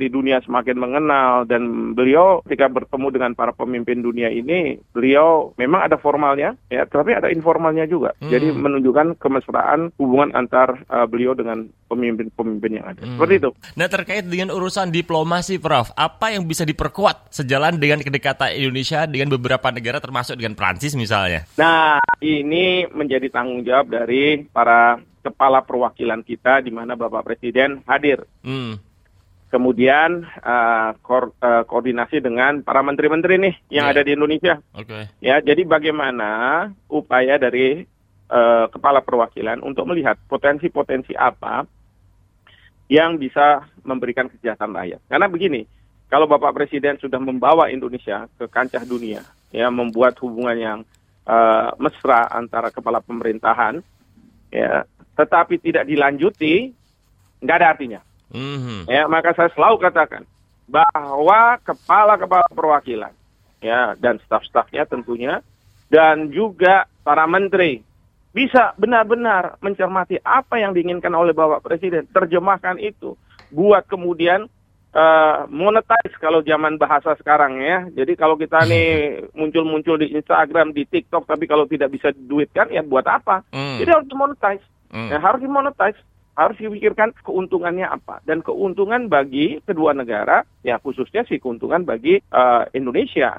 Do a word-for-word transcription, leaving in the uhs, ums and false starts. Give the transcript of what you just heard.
jadi dunia semakin mengenal, dan beliau ketika bertemu dengan para pemimpin dunia ini, beliau memang ada formalnya, ya, tapi ada informalnya juga. Hmm. Jadi menunjukkan kemesraan hubungan antar uh, beliau dengan pemimpin-pemimpin yang ada. Hmm. Seperti itu. Nah, terkait dengan urusan diplomasi, Prof, apa yang bisa diperkuat sejalan dengan kedekatan Indonesia dengan beberapa negara termasuk dengan Prancis misalnya? Nah, ini menjadi tanggung jawab dari para kepala perwakilan kita di mana Bapak Presiden hadir. Hmm. Kemudian uh, ko- uh, koordinasi dengan para menteri-menteri nih yang yeah. ada di Indonesia. Okay. Ya, jadi bagaimana upaya dari uh, kepala perwakilan untuk melihat potensi-potensi apa yang bisa memberikan kesejahteraan rakyat. Karena begini, kalau Bapak Presiden sudah membawa Indonesia ke kancah dunia, ya, membuat hubungan yang uh, mesra antara kepala pemerintahan, ya, tetapi tidak dilanjuti, nggak ada artinya. Mm-hmm. Ya, maka saya selalu katakan bahwa kepala-kepala perwakilan, ya, dan staf-stafnya tentunya, dan juga para menteri bisa benar-benar mencermati apa yang diinginkan oleh Bapak Presiden, terjemahkan itu, buat kemudian uh, monetize kalau zaman bahasa sekarang, ya. Jadi kalau kita nih muncul-muncul di Instagram, di TikTok, tapi kalau tidak bisa duitkan, ya buat apa? Mm. Jadi harus dimonetize. Hmm. Ya, harus dimonetize, harus dipikirkan keuntungannya apa, dan keuntungan bagi kedua negara, ya khususnya sih keuntungan bagi uh, Indonesia.